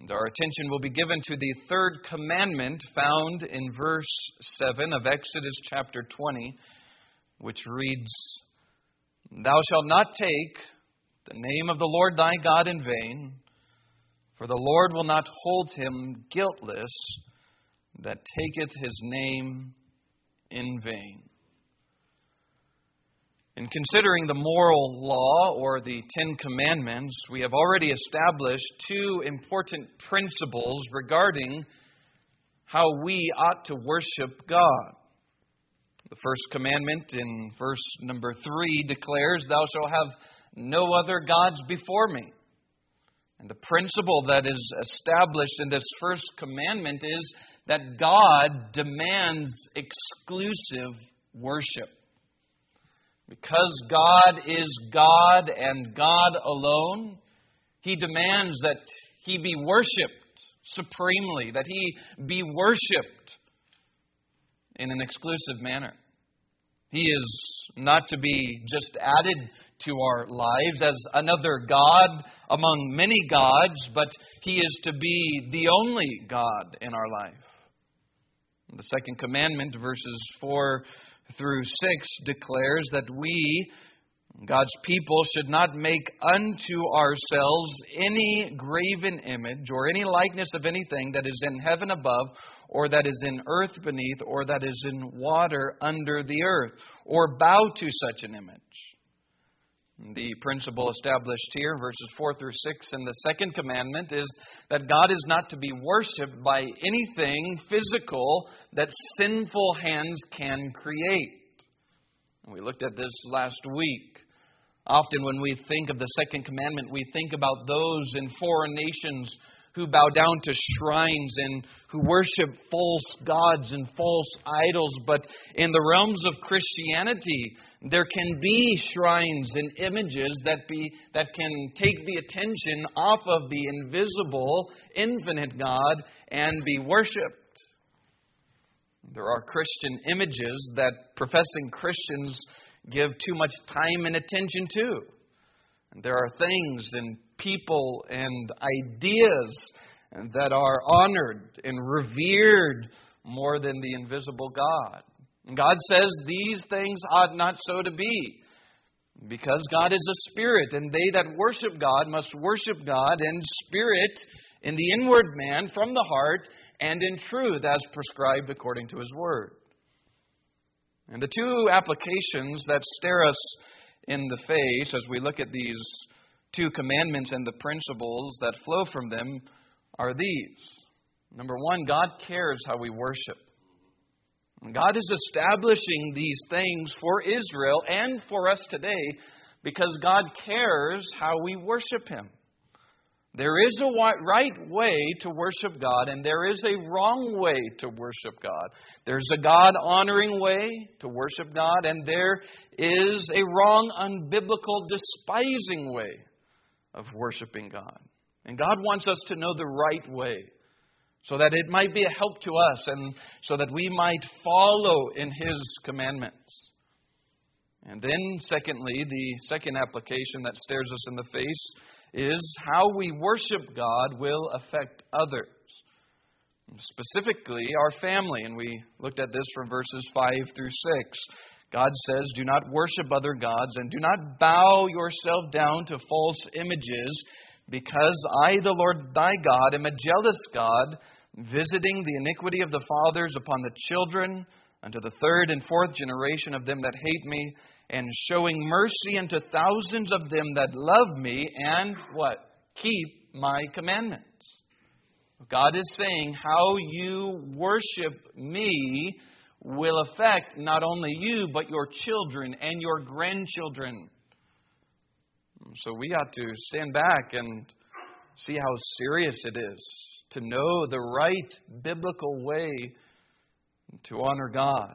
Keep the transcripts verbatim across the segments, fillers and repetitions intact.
Our attention will be given to the third commandment found in verse seven of Exodus chapter twenty, which reads, "Thou shalt not take the name of the Lord thy God in vain, for the Lord will not hold him guiltless that taketh his name in vain." In considering the moral law, or the Ten Commandments, we have already established two important principles regarding how we ought to worship God. The first commandment in verse number three declares, "Thou shalt have no other gods before me." And the principle that is established in this first commandment is that God demands exclusive worship. Because God is God and God alone, He demands that He be worshipped supremely, that He be worshipped in an exclusive manner. He is not to be just added to our lives as another God among many gods, but He is to be the only God in our life. The second commandment, verses four through six, declares that we, God's people, should not make unto ourselves any graven image or any likeness of anything that is in heaven above, or that is in earth beneath, or that is in water under the earth, or bow to such an image. The principle established here, verses four through six, in the second commandment is that God is not to be worshipped by anything physical that sinful hands can create. We looked at this last week. Often when we think of the second commandment, we think about those in foreign nations who bow down to shrines and who worship false gods and false idols. But in the realms of Christianity, there can be shrines and images that be that can take the attention off of the invisible, infinite God and be worshipped. There are Christian images that professing Christians give too much time and attention to. And there are things and people and ideas that are honored and revered more than the invisible God. And God says these things ought not so to be, because God is a spirit, and they that worship God must worship God in spirit, in the inward man, from the heart, and in truth, as prescribed according to His Word. And the two applications that stare us in the face as we look at these two commandments and the principles that flow from them are these. Number one, God cares how we worship. God is establishing these things for Israel and for us today because God cares how we worship Him. There is a right way to worship God, and there is a wrong way to worship God. There's a God-honoring way to worship God, and there is a wrong, unbiblical, despising way of worshiping God. And God wants us to know the right way, so that it might be a help to us, and so that we might follow in His commandments. And then, secondly, the second application that stares us in the face is how we worship God will affect others. Specifically, our family. And we looked at this from verses five through six. God says, "Do not worship other gods, and do not bow yourself down to false images, because I, the Lord thy God, am a jealous God, visiting the iniquity of the fathers upon the children, unto the third and fourth generation of them that hate me, and showing mercy unto thousands of them that love me," and what? Keep my commandments. God is saying how you worship me will affect not only you, but your children and your grandchildren. So we ought to stand back and see how serious it is to know the right biblical way to honor God.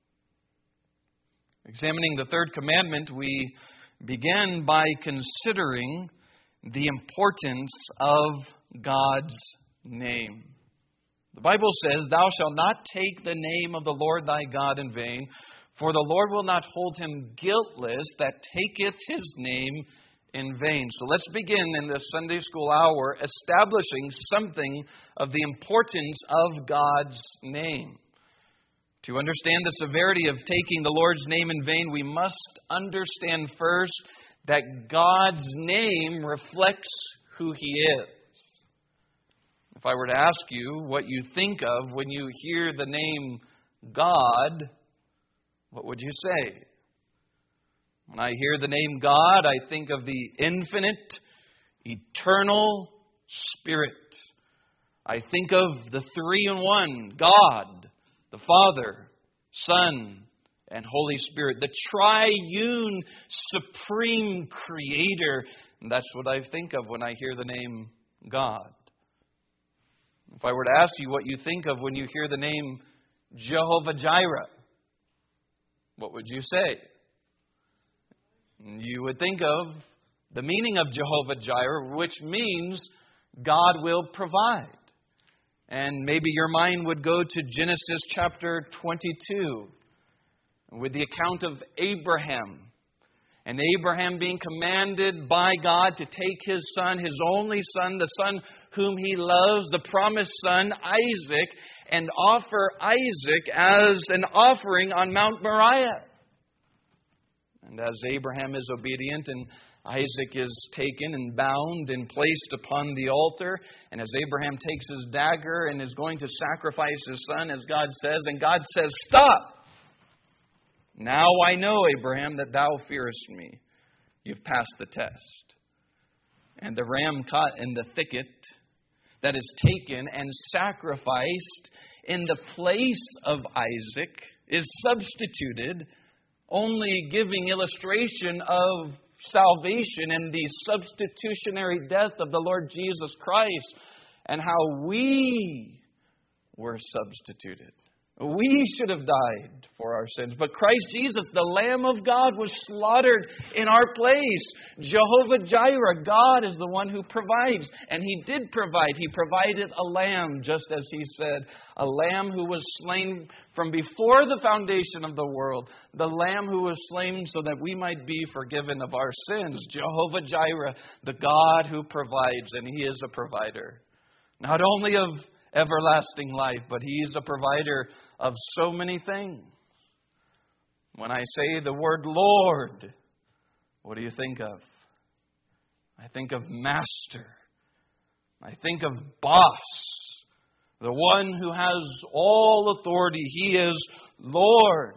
Examining the third commandment, we begin by considering the importance of God's name. The Bible says, "Thou shalt not take the name of the Lord thy God in vain, for the Lord will not hold him guiltless that taketh his name in vain. So let's begin in this Sunday school hour establishing something of the importance of God's name. To understand the severity of taking the Lord's name in vain, we must understand first that God's name reflects who He is. If I were to ask you what you think of when you hear the name God, what would you say? When I hear the name God, I think of the infinite, eternal Spirit. I think of the three-in-one God, the Father, Son, and Holy Spirit, the triune, supreme Creator. And that's what I think of when I hear the name God. If I were to ask you what you think of when you hear the name Jehovah-Jireh, what would you say? You would think of the meaning of Jehovah-Jireh, which means God will provide. And maybe your mind would go to Genesis chapter twenty-two with the account of Abraham. And Abraham being commanded by God to take his son, his only son, the son whom he loves, the promised son, Isaac, and offer Isaac as an offering on Mount Moriah. And as Abraham is obedient and Isaac is taken and bound and placed upon the altar, and as Abraham takes his dagger and is going to sacrifice his son, as God says, and God says, "Stop! Now I know, Abraham, that thou fearest me." You've passed the test. And the ram caught in the thicket that is taken and sacrificed in the place of Isaac is substituted, only giving illustration of salvation and the substitutionary death of the Lord Jesus Christ and how we were substituted. We should have died for our sins. But Christ Jesus, the Lamb of God, was slaughtered in our place. Jehovah-Jireh, God is the one who provides. And He did provide. He provided a lamb, just as He said. A lamb who was slain from before the foundation of the world. The lamb who was slain so that we might be forgiven of our sins. Jehovah-Jireh, the God who provides. And He is a provider. Not only of everlasting life, but He is a provider of so many things. When I say the word Lord, what do you think of? I think of master. I think of boss. The one who has all authority. He is Lord.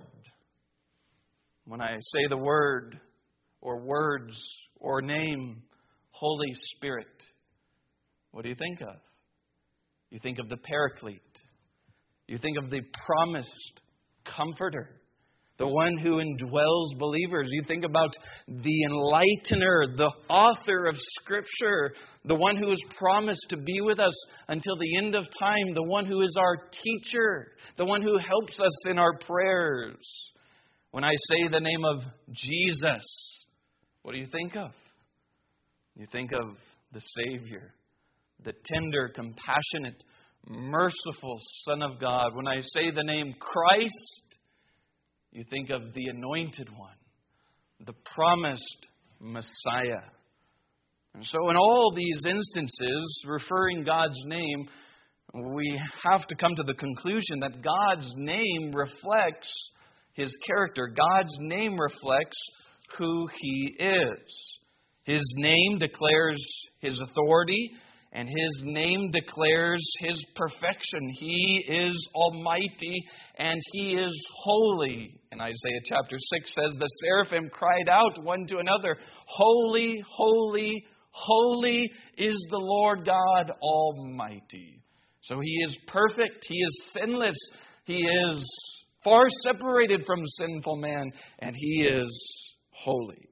When I say the word or words or name, Holy Spirit, what do you think of? You think of the Paraclete. You think of the promised Comforter, the one who indwells believers. You think about the Enlightener, the author of Scripture, the one who is promised to be with us until the end of time, the one who is our teacher, the one who helps us in our prayers. When I say the name of Jesus, what do you think of? You think of the Savior, the tender, compassionate, merciful Son of God. When I say the name Christ, you think of the Anointed One, the promised Messiah. And so in all these instances, referring God's name, we have to come to the conclusion that God's name reflects His character. God's name reflects who He is. His name declares His authority, and His name declares His perfection. He is almighty and He is holy. And Isaiah chapter six says, the seraphim cried out one to another, "Holy, holy, holy is the Lord God Almighty." So He is perfect. He is sinless. He is far separated from sinful man. And He is holy.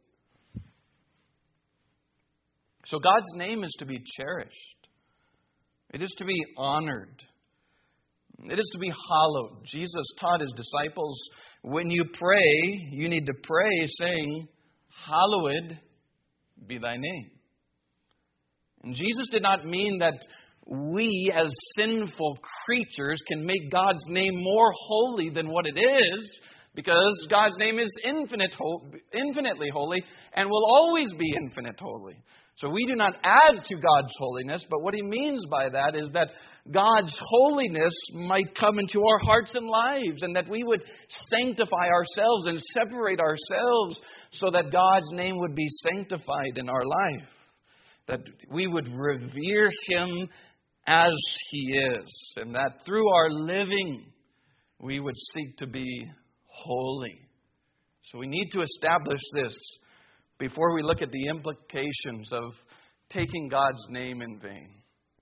So God's name is to be cherished. It is to be honored. It is to be hallowed. Jesus taught His disciples, when you pray, you need to pray saying, "Hallowed be thy name." And Jesus did not mean that we as sinful creatures can make God's name more holy than what it is. because God's name is infinite, infinitely holy and will always be infinite holy. So we do not add to God's holiness, but what he means by that is that God's holiness might come into our hearts and lives, and that we would sanctify ourselves and separate ourselves so that God's name would be sanctified in our life. That we would revere him as he is, and that through our living we would seek to be holy. So we need to establish this before we look at the implications of taking God's name in vain.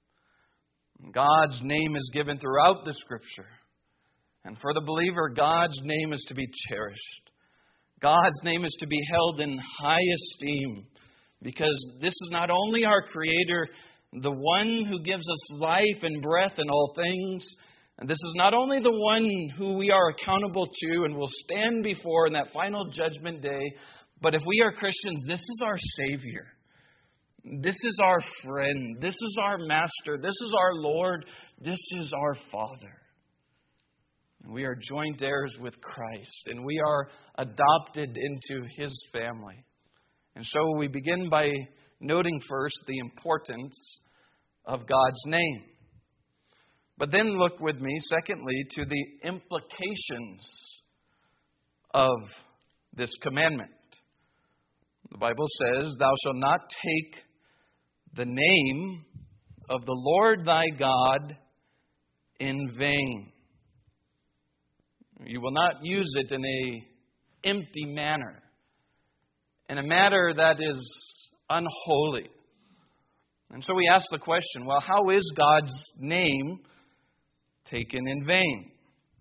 God's name is given throughout the Scripture. And for the believer, God's name is to be cherished. God's name is to be held in high esteem, because this is not only our Creator, the one who gives us life and breath in all things, and this is not only the one who we are accountable to and will stand before in that final judgment day, but if we are Christians, this is our Savior. This is our friend. This is our Master. This is our Lord. This is our Father. And we are joint heirs with Christ, and we are adopted into his family. And so we begin by noting first the importance of God's name. But then look with me, secondly, to the implications of this commandment. The Bible says, "Thou shalt not take the name of the Lord thy God in vain." You will not use it in a empty manner, in a matter that is unholy. And so we ask the question, well, how is God's name taken in vain?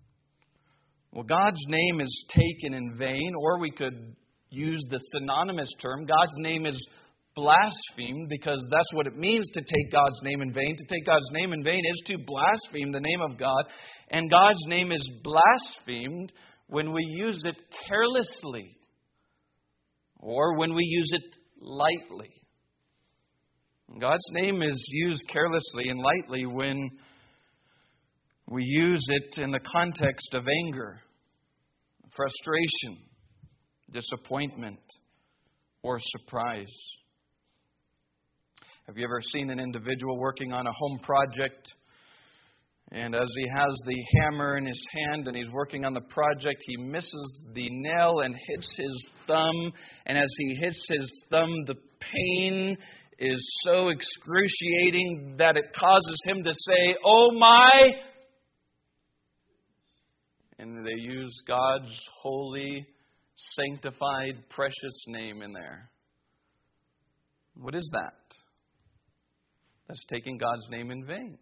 Well, God's name is taken in vain, or we could use the synonymous term. God's name is blasphemed, because that's what it means to take God's name in vain. To take God's name in vain is to blaspheme the name of God. And God's name is blasphemed when we use it carelessly, or when we use it lightly. God's name is used carelessly and lightly when we use it in the context of anger, frustration, disappointment, or surprise. Have you ever seen an individual working on a home project, and as he has the hammer in his hand and he's working on the project, he misses the nail and hits his thumb, and as he hits his thumb, the pain is so excruciating that it causes him to say, "Oh my!" And they use God's holy, sanctified, precious name in there. What is that? That's taking God's name in vain.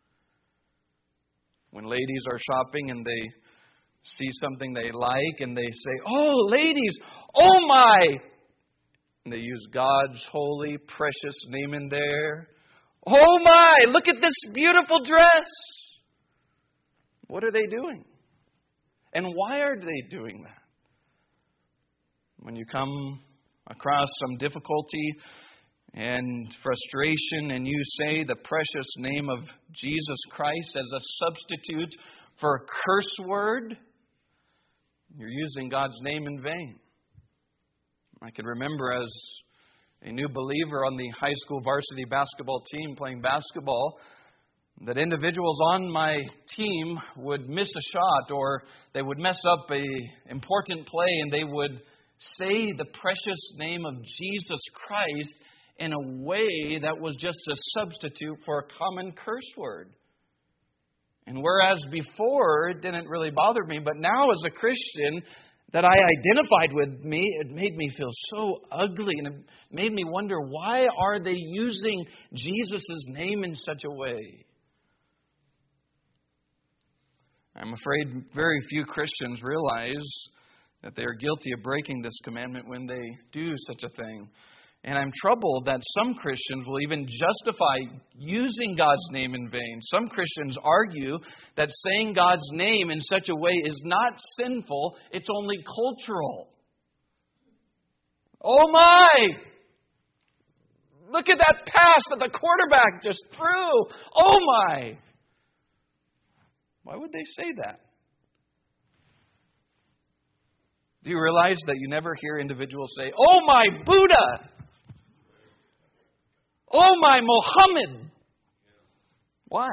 When ladies are shopping and they see something they like and they say, "Oh, ladies, oh my!" And they use God's holy, precious name in there. "Oh my, look at this beautiful dress." What are they doing? And why are they doing that? When you come across some difficulty and frustration, and you say the precious name of Jesus Christ as a substitute for a curse word, you're using God's name in vain. I can remember as a new believer on the high school varsity basketball team playing basketball, that individuals on my team would miss a shot, or they would mess up a important play, and they would say the precious name of Jesus Christ in a way that was just a substitute for a common curse word. And whereas before it didn't really bother me, but now as a Christian that I identified with me, it made me feel so ugly, and it made me wonder, why are they using Jesus' name in such a way? I'm afraid very few Christians realize that they are guilty of breaking this commandment when they do such a thing. And I'm troubled that some Christians will even justify using God's name in vain. Some Christians argue that saying God's name in such a way is not sinful, it's only cultural. Oh my! Look at that pass that the quarterback just threw! Oh my! Why would they say that? Do you realize that you never hear individuals say, "Oh, my Buddha! Oh, my Mohammed!" Why?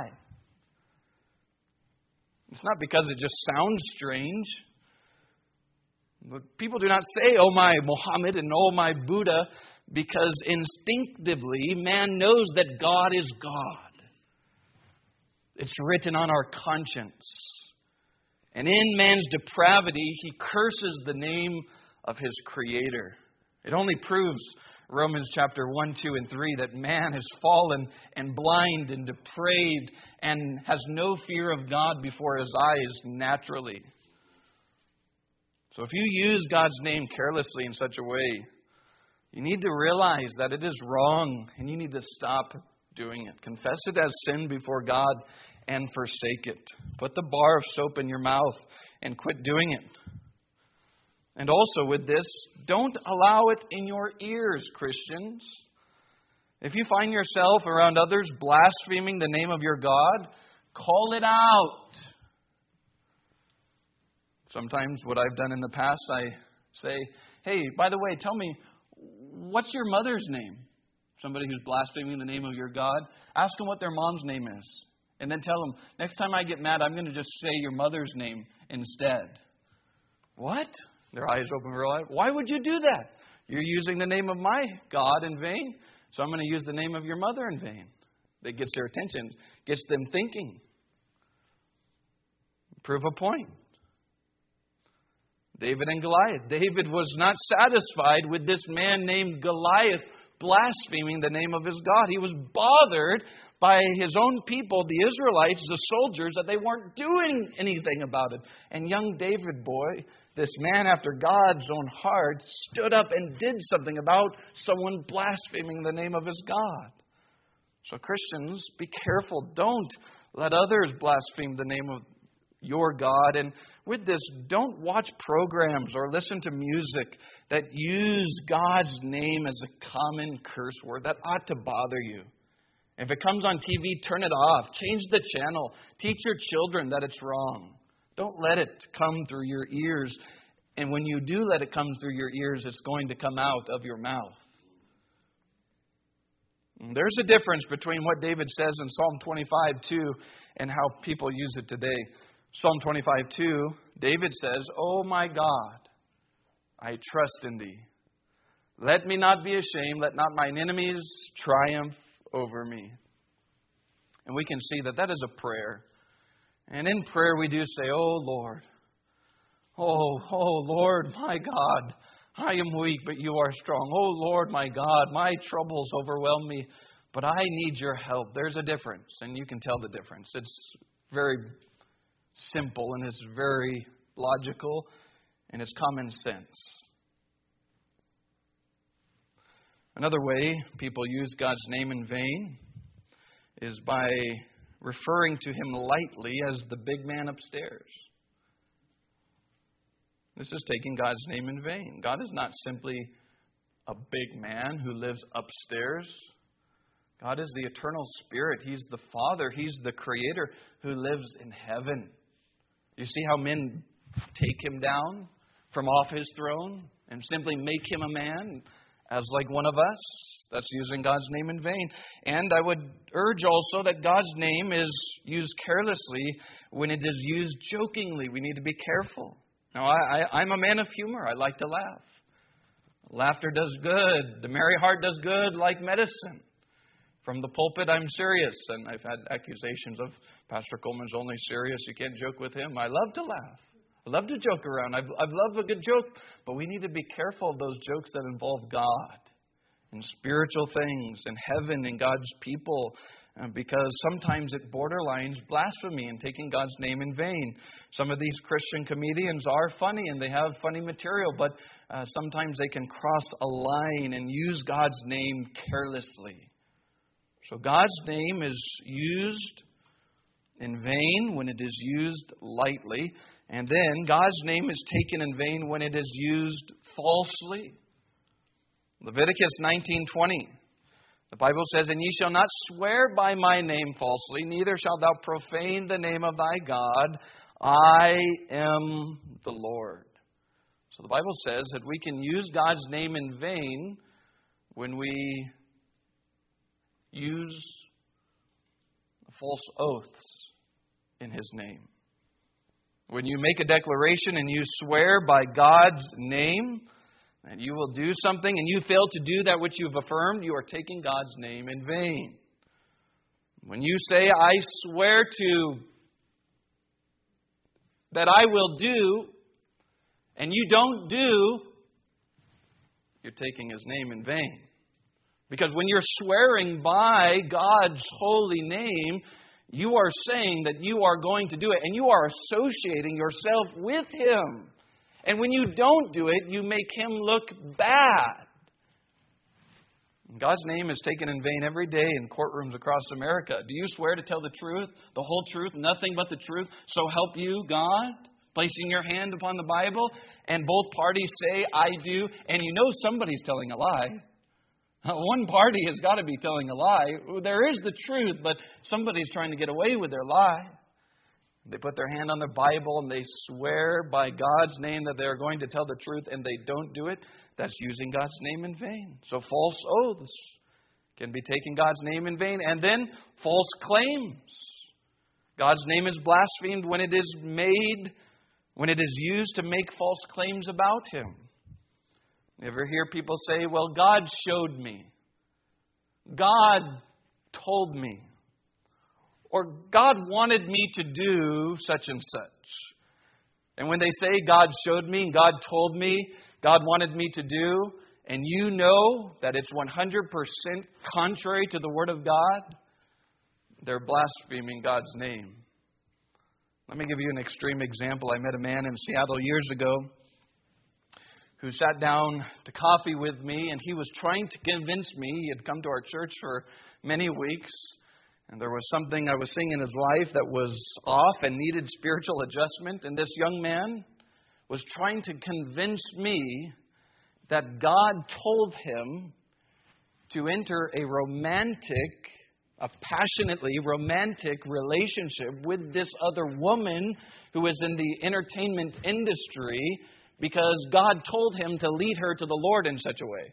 It's not because it just sounds strange. But people do not say, "Oh, my Mohammed" and "Oh, my Buddha," because instinctively man knows that God is God. It's written on our conscience. And in man's depravity, he curses the name of his Creator. It only proves Romans chapter one, two, and three that man has fallen and blind and depraved and has no fear of God before his eyes naturally. So if you use God's name carelessly in such a way, you need to realize that it is wrong and you need to stop doing it. Confess it as sin before God and forsake it. Put the bar of soap in your mouth and quit doing it. And also with this, don't allow it in your ears, Christians. If you find yourself around others blaspheming the name of your God, call it out. Sometimes what I've done in the past, I say, "Hey, by the way, tell me, what's your mother's name?" Somebody who's blaspheming the name of your God, ask them what their mom's name is. And then tell them, "Next time I get mad, I'm going to just say your mother's name instead." What? Their eyes open real wide. Why would you do that? You're using the name of my God in vain, so I'm going to use the name of your mother in vain. That gets their attention, gets them thinking. Prove a point. David and Goliath. David was not satisfied with this man named Goliath blaspheming the name of his God. He was bothered by his own people, the Israelites, the soldiers, that they weren't doing anything about it. And young David, boy, this man after God's own heart, stood up and did something about someone blaspheming the name of his God. So Christians, be careful. Don't let others blaspheme the name of your God. And with this, don't watch programs or listen to music that use God's name as a common curse word. That ought to bother you. If it comes on T V, turn it off. Change the channel. Teach your children that it's wrong. Don't let it come through your ears. And when you do let it come through your ears, it's going to come out of your mouth. And there's a difference between what David says in Psalm twenty-five two and how people use it today. Psalm twenty-five two, David says, "Oh my God, I trust in thee. Let me not be ashamed. Let not mine enemies triumph over me." And we can see that that is a prayer. And in prayer we do say, "Oh Lord, oh, oh Lord, my God, I am weak, but you are strong. Oh Lord, my God, my troubles overwhelm me, but I need your help." There's a difference, and you can tell the difference. It's very simple, and it's very logical, and it's common sense. Another way people use God's name in vain is by referring to Him lightly as the big man upstairs. This is taking God's name in vain. God is not simply a big man who lives upstairs. God is the eternal Spirit. He's the Father. He's the Creator who lives in heaven. You see how men take Him down from off His throne and simply make Him a man as like one of us? That's using God's name in vain. And I would urge also that God's name is used carelessly when it is used jokingly. We need to be careful. Now, I, I, I'm a man of humor. I like to laugh. Laughter does good. The merry heart does good like medicine. From the pulpit, I'm serious. And I've had accusations of Pastor Coleman's only serious. You can't joke with him. I love to laugh. I love to joke around. I I love a good joke. But we need to be careful of those jokes that involve God and spiritual things and heaven and God's people. Uh, because sometimes it borderlines blasphemy and taking God's name in vain. Some of these Christian comedians are funny and they have funny material. But uh, sometimes they can cross a line and use God's name carelessly. So God's name is used in vain when it is used lightly. And then God's name is taken in vain when it is used falsely. Leviticus nineteen twenty. The Bible says, "And ye shall not swear by my name falsely, neither shalt thou profane the name of thy God. I am the Lord." So the Bible says that we can use God's name in vain when we use false oaths in His name. When you make a declaration and you swear by God's name that you will do something and you fail to do that which you've affirmed, you are taking God's name in vain. When you say, I swear to that I will do, and you don't do, you're taking His name in vain. Because when you're swearing by God's holy name, you are saying that you are going to do it, and you are associating yourself with Him. And when you don't do it, you make Him look bad. God's name is taken in vain every day in courtrooms across America. Do you swear to tell the truth, the whole truth, nothing but the truth, so help you, God? Placing your hand upon the Bible, and both parties say, I do, and you know somebody's telling a lie. One party has got to be telling a lie. There is the truth, but somebody's trying to get away with their lie. They put their hand on their Bible and they swear by God's name that they're going to tell the truth, and they don't do it. That's using God's name in vain. So false oaths can be taking God's name in vain. And then false claims. God's name is blasphemed when it is made, when it is used to make false claims about Him. You ever hear people say, well, God showed me. God told me. Or God wanted me to do such and such. And when they say God showed me, God told me, God wanted me to do, and you know that it's one hundred percent contrary to the Word of God, they're blaspheming God's name. Let me give you an extreme example. I met a man in Seattle years ago who sat down to coffee with me, and he was trying to convince me. He had come to our church for many weeks, and there was something I was seeing in his life that was off and needed spiritual adjustment. And this young man was trying to convince me that God told him to enter a romantic, a passionately romantic relationship with this other woman who is in the entertainment industry because God told him to lead her to the Lord in such a way.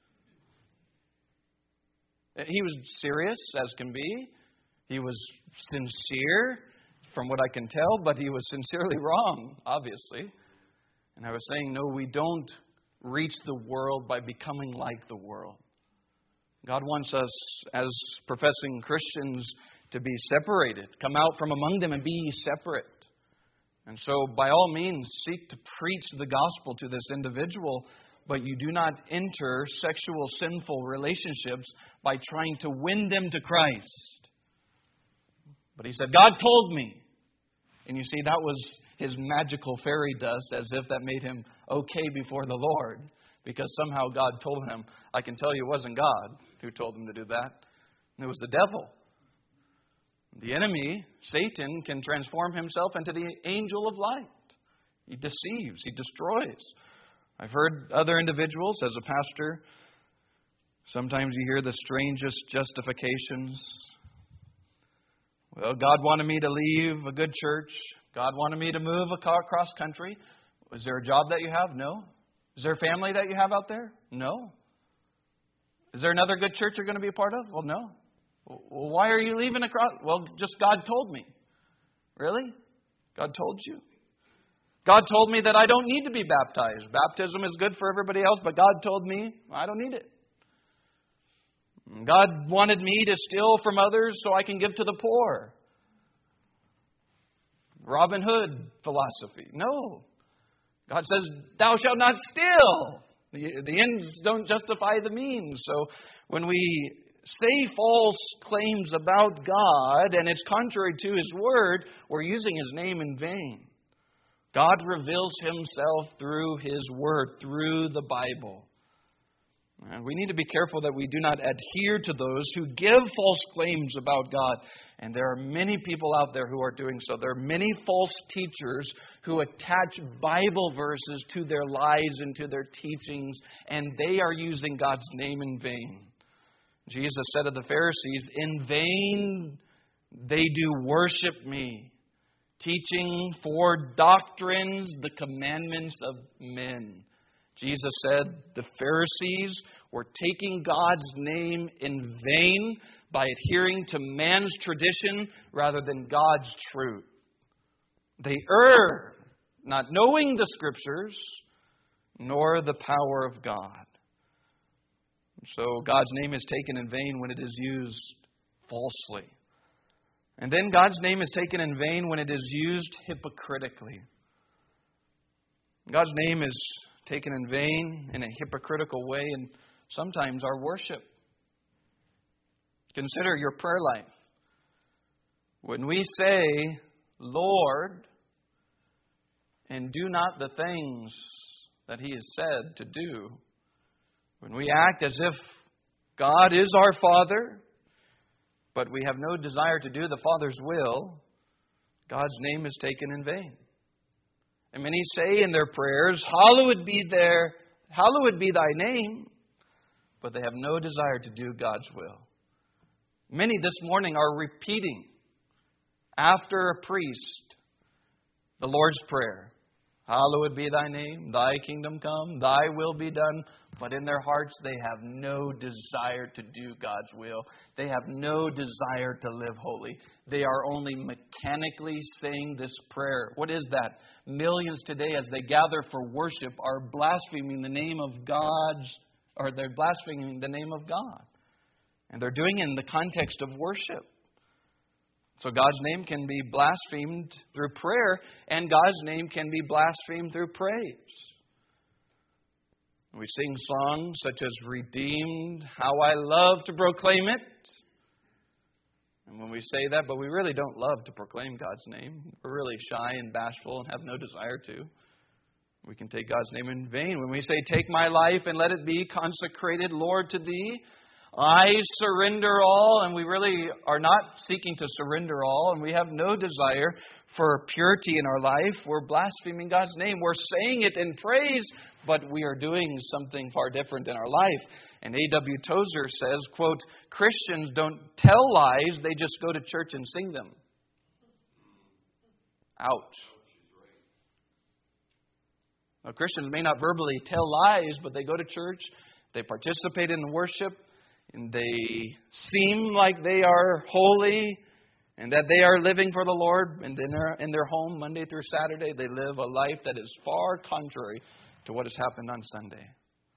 He was serious as can be. He was sincere from what I can tell, but he was sincerely wrong, obviously. And I was saying, no, we don't reach the world by becoming like the world. God wants us as professing Christians to be separated, come out from among them and be ye separate. And so by all means, seek to preach the gospel to this individual, but you do not enter sexual sinful relationships by trying to win them to Christ. But he said, God told me. And you see, that was his magical fairy dust, as if that made him okay before the Lord. Because somehow God told him. I can tell you it wasn't God who told him to do that. It was the devil. The enemy, Satan, can transform himself into the angel of light. He deceives. He destroys. I've heard other individuals, as a pastor, sometimes you hear the strangest justifications. Well, God wanted me to leave a good church. God wanted me to move across country. Is there a job that you have? No. Is there a family that you have out there? No. Is there another good church you're going to be a part of? Well, no. Well, why are you leaving across? Well, just God told me. Really? God told you? God told me that I don't need to be baptized. Baptism is good for everybody else, but God told me I don't need it. God wanted me to steal from others so I can give to the poor. Robin Hood philosophy. No. God says, thou shalt not steal. The, the ends don't justify the means. So when we say false claims about God and it's contrary to His Word, we're using His name in vain. God reveals Himself through His Word, through the Bible. And we need to be careful that we do not adhere to those who give false claims about God. And there are many people out there who are doing so. There are many false teachers who attach Bible verses to their lives and to their teachings, and they are using God's name in vain. Jesus said of the Pharisees, in vain they do worship me, teaching for doctrines the commandments of men. Jesus said the Pharisees were taking God's name in vain by adhering to man's tradition rather than God's truth. They err, not knowing the Scriptures, nor the power of God. So God's name is taken in vain when it is used falsely. And then God's name is taken in vain when it is used hypocritically. God's name is taken in vain in a hypocritical way in sometimes our worship. Consider your prayer life. When we say, Lord, and do not the things that He has said to do, when we act as if God is our Father, but we have no desire to do the Father's will, God's name is taken in vain. And many say in their prayers, Hallowed be their, hallowed be thy name, but they have no desire to do God's will. Many this morning are repeating after a priest the Lord's Prayer. Hallowed be thy name, thy kingdom come, thy will be done. But in their hearts they have no desire to do God's will. They have no desire to live holy. They are only mechanically saying this prayer. What is that? Millions today, as they gather for worship, are blaspheming the name of God's, or they're blaspheming the name of God. And they're doing it in the context of worship. So God's name can be blasphemed through prayer, and God's name can be blasphemed through praise. We sing songs such as Redeemed, How I Love to Proclaim It. And when we say that, but we really don't love to proclaim God's name. We're really shy and bashful and have no desire to. We can take God's name in vain. When we say, Take my life and let it be consecrated, Lord, to Thee, I surrender all, and we really are not seeking to surrender all, and we have no desire for purity in our life. We're blaspheming God's name. We're saying it in praise, but we are doing something far different in our life. And A W Tozer says, quote, Christians don't tell lies, they just go to church and sing them. Ouch. Now, Christians may not verbally tell lies, but they go to church, they participate in worship, and they seem like they are holy and that they are living for the Lord. And in their, in their home, Monday through Saturday, they live a life that is far contrary to what has happened on Sunday.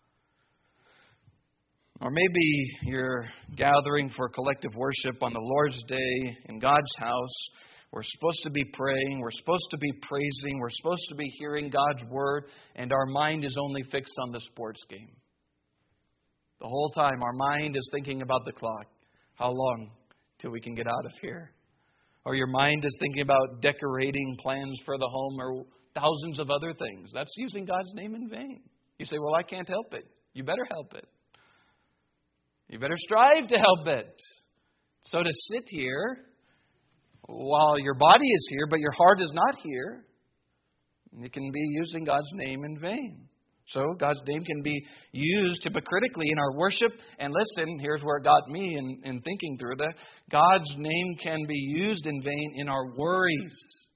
Or maybe you're gathering for collective worship on the Lord's Day in God's house. We're supposed to be praying. We're supposed to be praising. We're supposed to be hearing God's Word. And our mind is only fixed on the sports game. The whole time our mind is thinking about the clock. How long till we can get out of here? Or your mind is thinking about decorating plans for the home or thousands of other things. That's using God's name in vain. You say, well, I can't help it. You better help it. You better strive to help it. So to sit here while your body is here, but your heart is not here, it can be using God's name in vain. So God's name can be used hypocritically in our worship. And listen, here's where it got me in, in thinking through that. God's name can be used in vain in our worries.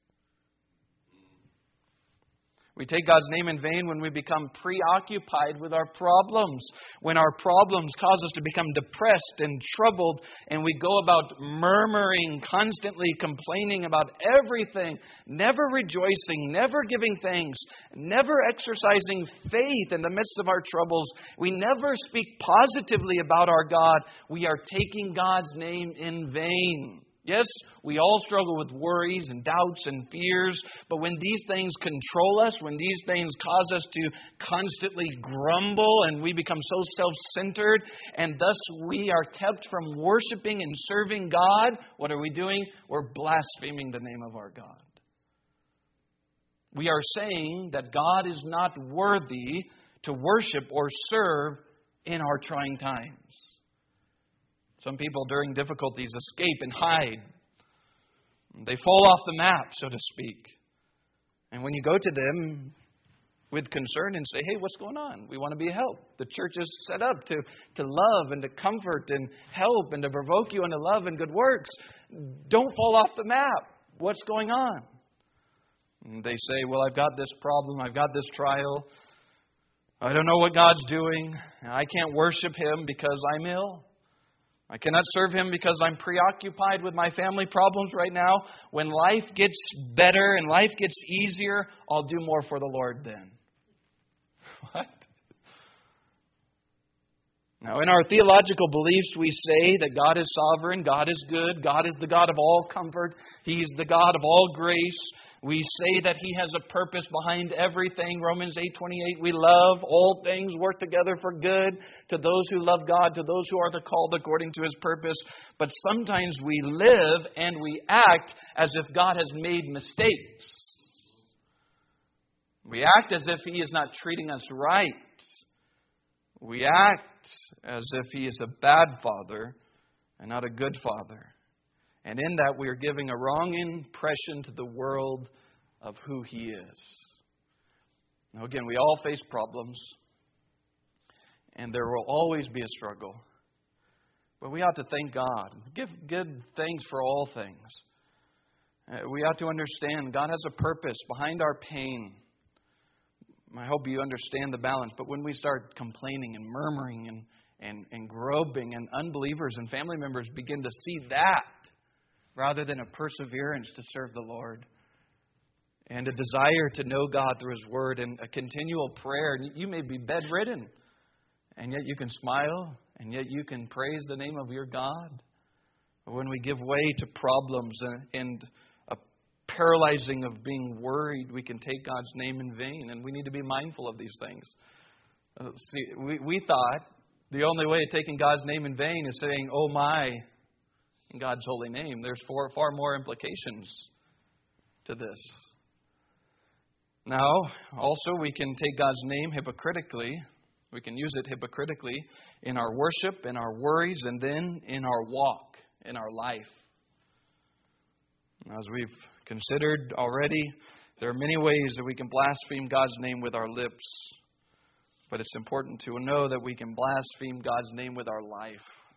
We take God's name in vain when we become preoccupied with our problems. When our problems cause us to become depressed and troubled, and we go about murmuring, constantly complaining about everything, never rejoicing, never giving thanks, never exercising faith in the midst of our troubles. We never speak positively about our God. We are taking God's name in vain. Yes, we all struggle with worries and doubts and fears, but when these things control us, when these things cause us to constantly grumble and we become so self-centered, and thus we are kept from worshiping and serving God, what are we doing? We're blaspheming the name of our God. We are saying that God is not worthy to worship or serve in our trying times. Some people during difficulties escape and hide. They fall off the map, so to speak. And when you go to them with concern and say, hey, what's going on? We want to be a help. The church is set up to, to love and to comfort and help and to provoke you into love and good works. Don't fall off the map. What's going on? And they say, well, I've got this problem, I've got this trial. I don't know what God's doing. I can't worship Him because I'm ill. I cannot serve Him because I'm preoccupied with my family problems right now. When life gets better and life gets easier, I'll do more for the Lord then. What? Now, in our theological beliefs, we say that God is sovereign, God is good, God is the God of all comfort, He's the God of all grace. We say that He has a purpose behind everything. Romans eight twenty-eight, we love all things work together for good to those who love God, to those who are the called according to His purpose. But sometimes we live and we act as if God has made mistakes. We act as if He is not treating us right. We act as if He is a bad father and not a good father. And in that, we are giving a wrong impression to the world of who He is. Now again, we all face problems. And there will always be a struggle. But we ought to thank God. Give good thanks for all things. Uh, we ought to understand God has a purpose behind our pain. I hope you understand the balance. But when we start complaining and murmuring and, and, and groping, and unbelievers and family members begin to see that, rather than a perseverance to serve the Lord, and a desire to know God through His Word, and a continual prayer. You may be bedridden, and yet you can smile, and yet you can praise the name of your God. When we give way to problems and, and a paralyzing of being worried, we can take God's name in vain, and we need to be mindful of these things. Uh, see, we, we thought the only way of taking God's name in vain is saying, oh my, in God's holy name. There's far, far more implications to this. Now, also we can take God's name hypocritically. We can use it hypocritically in our worship, in our worries, and then in our walk, in our life. As we've considered already, there are many ways that we can blaspheme God's name with our lips. But it's important to know that we can blaspheme God's name with our life.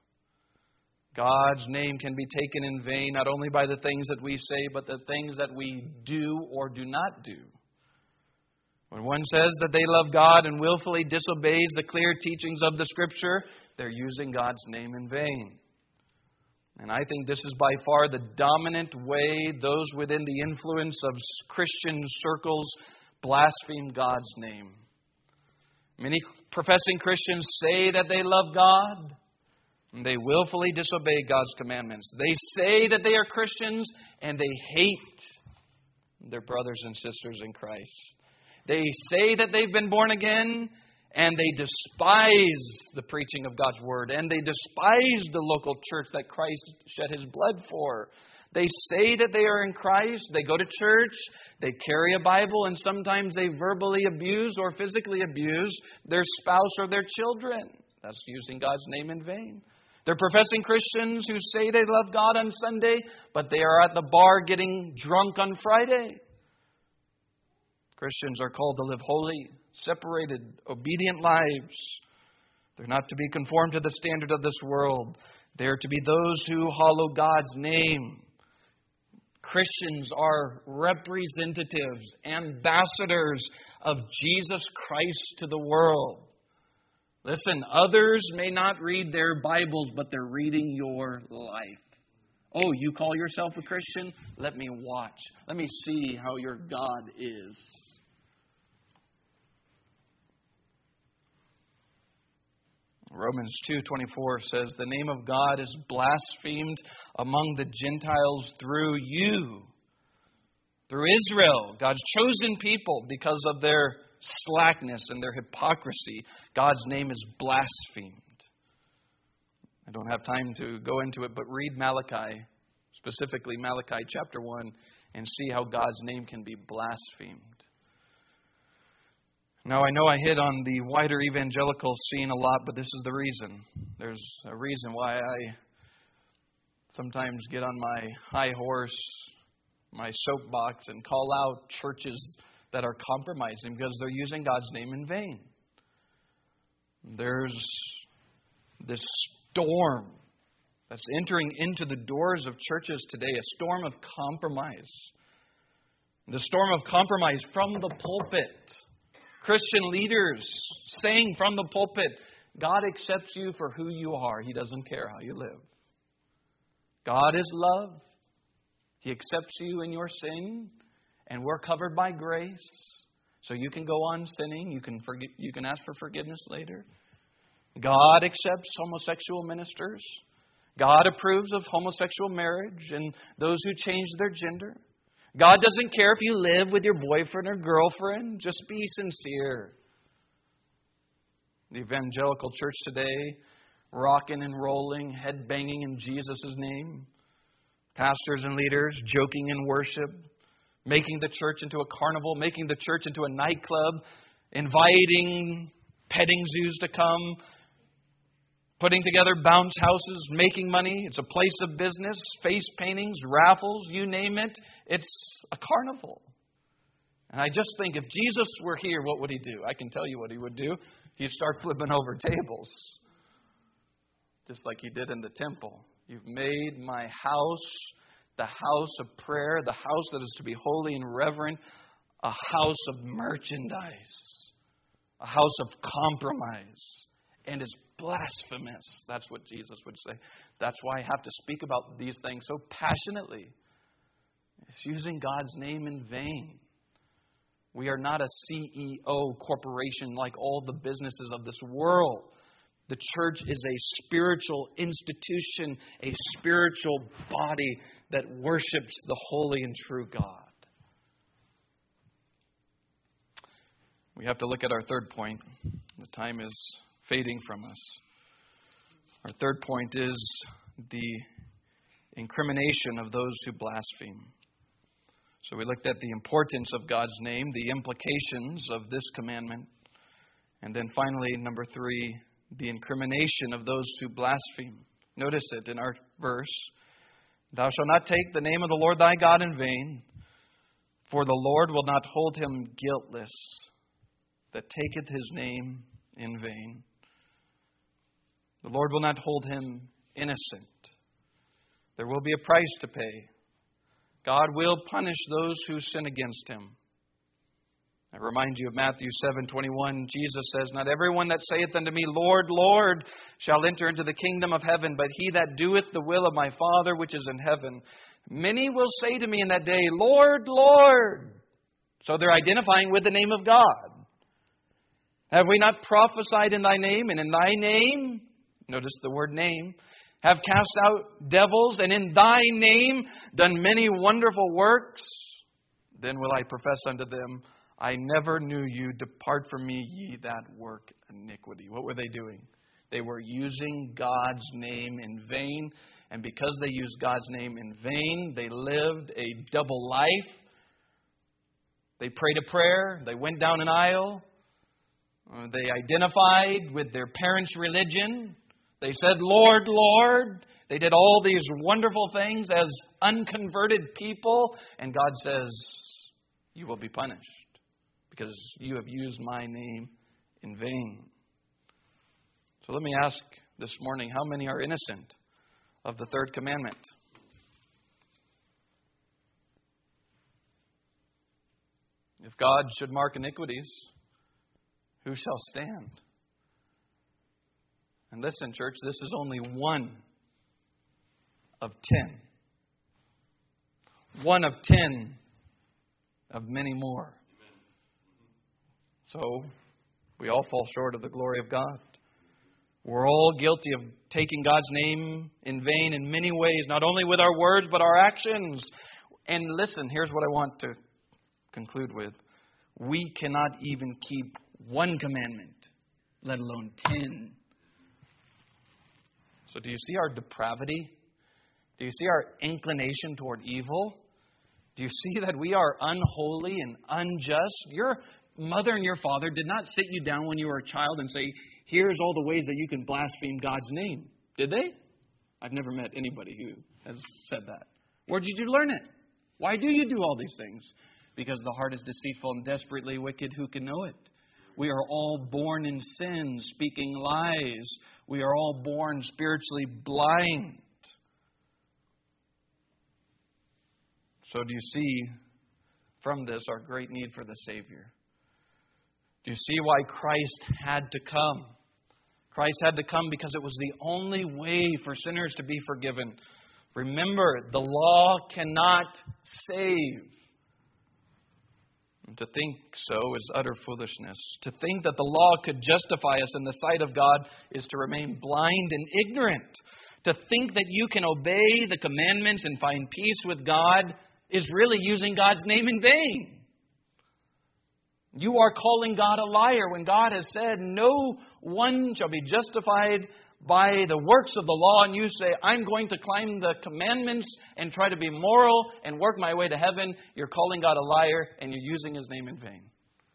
God's name can be taken in vain, not only by the things that we say, but the things that we do or do not do. When one says that they love God and willfully disobeys the clear teachings of the Scripture, they're using God's name in vain. And I think this is by far the dominant way those within the influence of Christian circles blaspheme God's name. Many professing Christians say that they love God, and they willfully disobey God's commandments. They say that they are Christians, and they hate their brothers and sisters in Christ. They say that they've been born again, and they despise the preaching of God's Word, and they despise the local church that Christ shed His blood for. They say that they are in Christ, they go to church, they carry a Bible, and sometimes they verbally abuse or physically abuse their spouse or their children. That's using God's name in vain. They're professing Christians who say they love God on Sunday, but they are at the bar getting drunk on Friday. Christians are called to live holy, separated, obedient lives. They're not to be conformed to the standard of this world. They're to be those who hallow God's name. Christians are representatives, ambassadors of Jesus Christ to the world. Listen, others may not read their Bibles, but they're reading your life. Oh, you call yourself a Christian? Let me watch. Let me see how your God is. Romans two twenty-four says, the name of God is blasphemed among the Gentiles through you. Through Israel, God's chosen people, because of their slackness and their hypocrisy, God's name is blasphemed. I don't have time to go into it, but read Malachi, specifically Malachi chapter one, and see how God's name can be blasphemed. Now, I know I hit on the wider evangelical scene a lot, but this is the reason. There's a reason why I sometimes get on my high horse, my soapbox, and call out churches that are compromising because they're using God's name in vain. There's this storm that's entering into the doors of churches today, a storm of compromise. The storm of compromise from the pulpit. Christian leaders saying from the pulpit, God accepts you for who you are. He doesn't care how you live. God is love. He accepts you in your sin. And we're covered by grace. So you can go on sinning. You can forget, you can ask for forgiveness later. God accepts homosexual ministers. God approves of homosexual marriage and those who change their gender. God doesn't care if you live with your boyfriend or girlfriend. Just be sincere. The evangelical church today, rocking and rolling, head banging in Jesus' name. Pastors and leaders joking in worship. Making the church into a carnival. Making the church into a nightclub. Inviting petting zoos to come. Putting together bounce houses, making money. It's a place of business, face paintings, raffles, you name it. It's a carnival. And I just think if Jesus were here, what would He do? I can tell you what He would do. He'd start flipping over tables. Just like He did in the temple. You've made my house the house of prayer, the house that is to be holy and reverent, a house of merchandise, a house of compromise. And it's blasphemous. That's what Jesus would say. That's why I have to speak about these things so passionately. It's using God's name in vain. We are not a C E O corporation like all the businesses of this world. The church is a spiritual institution, a spiritual body that worships the holy and true God. We have to look at our third point. The time is fading from us. Our third point is the incrimination of those who blaspheme. So we looked at the importance of God's name, the implications of this commandment, and then finally, number three, the incrimination of those who blaspheme. Notice it in our verse. Thou shalt not take the name of the Lord thy God in vain, for the Lord will not hold him guiltless that taketh his name in vain. The Lord will not hold him innocent. There will be a price to pay. God will punish those who sin against Him. I remind you of Matthew seven twenty-one. Jesus says, Not everyone that saith unto me, Lord, Lord, shall enter into the kingdom of heaven, but he that doeth the will of my Father which is in heaven. Many will say to me in that day, Lord, Lord. So they're identifying with the name of God. Have we not prophesied in thy name, and in thy name, notice the word name, have cast out devils, and in thy name done many wonderful works? Then will I profess unto them, I never knew you. Depart from me, ye that work iniquity. What were they doing? They were using God's name in vain. And because they used God's name in vain, they lived a double life. They prayed a prayer. They went down an aisle. They identified with their parents' religion. They said, Lord, Lord. They did all these wonderful things as unconverted people. And God says, you will be punished because you have used my name in vain. So let me ask this morning, how many are innocent of the third commandment? If God should mark iniquities, who shall stand? And listen, church, this is only one of ten. One of ten of many more. So, we all fall short of the glory of God. We're all guilty of taking God's name in vain in many ways, not only with our words, but our actions. And listen, here's what I want to conclude with. We cannot even keep one commandment, let alone ten. So do you see our depravity? Do you see our inclination toward evil? Do you see that we are unholy and unjust? Your mother and your father did not sit you down when you were a child and say, here's all the ways that you can blaspheme God's name. Did they? I've never met anybody who has said that. Where did you learn it? Why do you do all these things? Because the heart is deceitful and desperately wicked. Who can know it? We are all born in sin, speaking lies. We are all born spiritually blind. So do you see, from this our great need for the Savior. Do you see why Christ had to come? Christ had to come because it was the only way for sinners to be forgiven. Remember, the law cannot save. And to think so is utter foolishness. To think that the law could justify us in the sight of God is to remain blind and ignorant. To think that you can obey the commandments and find peace with God is really using God's name in vain. You are calling God a liar when God has said, no one shall be justified by the works of the law. And you say, I'm going to climb the commandments and try to be moral and work my way to heaven. You're calling God a liar and you're using His name in vain.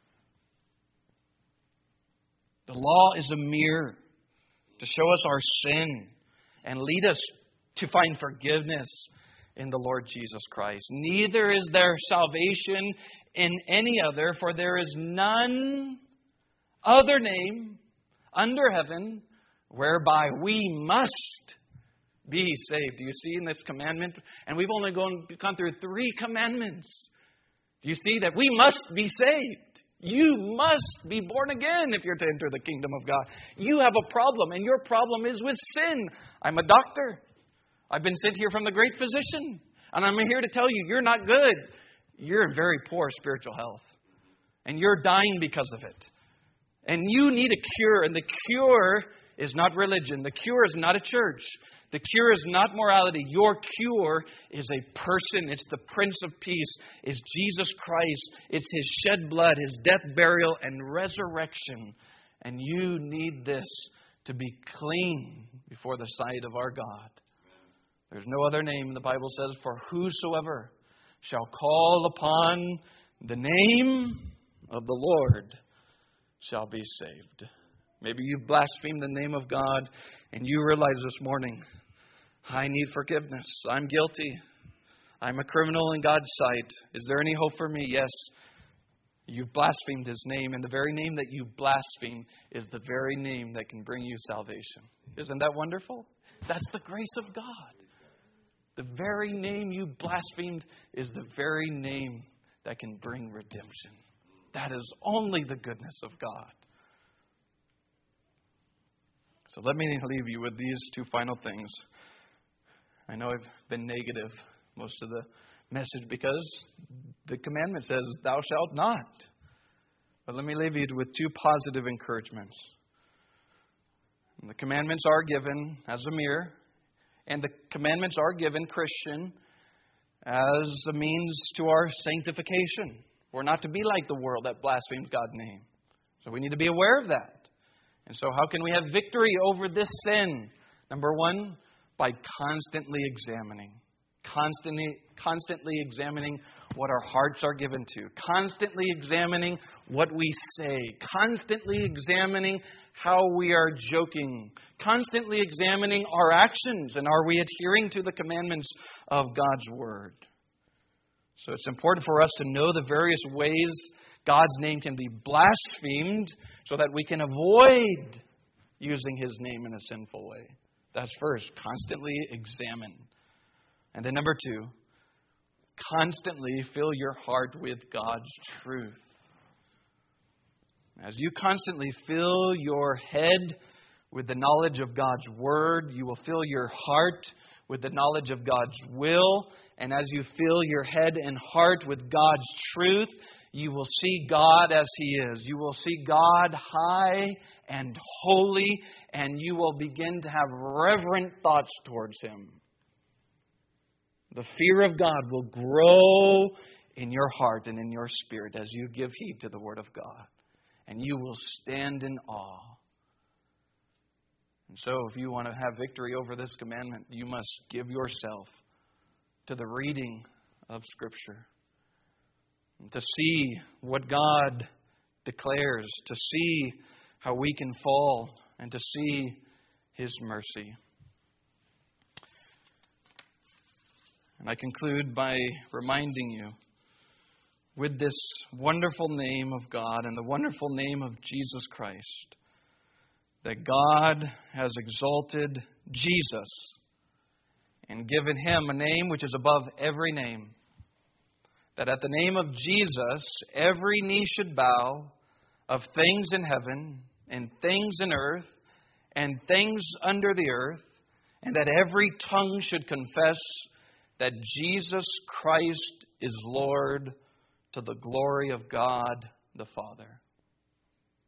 The law is a mirror to show us our sin and lead us to find forgiveness in the Lord Jesus Christ. Neither is there salvation in any other, for there is none other name under heaven whereby we must be saved. Do you see in this commandment? And we've only gone, gone through three commandments. Do you see that we must be saved? You must be born again if you're to enter the kingdom of God. You have a problem, and your problem is with sin. I'm a doctor. I've been sent here from the great physician. And I'm here to tell you, you're not good. You're in very poor spiritual health. And you're dying because of it. And you need a cure. And the cure is not religion. The cure is not a church. The cure is not morality. Your cure is a person. It's the Prince of Peace. It's Jesus Christ. It's His shed blood, His death, burial, and resurrection. And you need this to be clean before the sight of our God. There's no other name, the Bible says, for whosoever shall call upon the name of the Lord shall be saved. Maybe you've blasphemed the name of God and you realize this morning, I need forgiveness. I'm guilty. I'm a criminal in God's sight. Is there any hope for me? Yes. You've blasphemed His name, and the very name that you blaspheme is the very name that can bring you salvation. Isn't that wonderful? That's the grace of God. The very name you blasphemed is the very name that can bring redemption. That is only the goodness of God. So let me leave you with these two final things. I know I've been negative most of the message because the commandment says, thou shalt not. But let me leave you with two positive encouragements. And the commandments are given as a mirror. And the commandments are given, Christian, as a means to our sanctification. We're not to be like the world that blasphemes God's name. So we need to be aware of that. And so how can we have victory over this sin? Number one, by constantly examining. Constantly, constantly examining what our hearts are given to. Constantly examining what we say. Constantly examining how we are joking. Constantly examining our actions. And are we adhering to the commandments of God's Word? So it's important for us to know the various ways God's name can be blasphemed so that we can avoid using His name in a sinful way. That's first, constantly examine. And then number two, constantly fill your heart with God's truth. As you constantly fill your head with the knowledge of God's Word, you will fill your heart with the knowledge of God's will. And as you fill your head and heart with God's truth, you will see God as He is. You will see God high and holy, and you will begin to have reverent thoughts towards Him. The fear of God will grow in your heart and in your spirit as you give heed to the Word of God. And you will stand in awe. And so if you want to have victory over this commandment, you must give yourself to the reading of Scripture. To see what God declares. To see how we can fall. And to see His mercy. And I conclude by reminding you, with this wonderful name of God and the wonderful name of Jesus Christ, that God has exalted Jesus and given Him a name which is above every name, that at the name of Jesus, every knee should bow, of things in heaven, and things in earth, and things under the earth, and that every tongue should confess that Jesus Christ is Lord, to the glory of God the Father.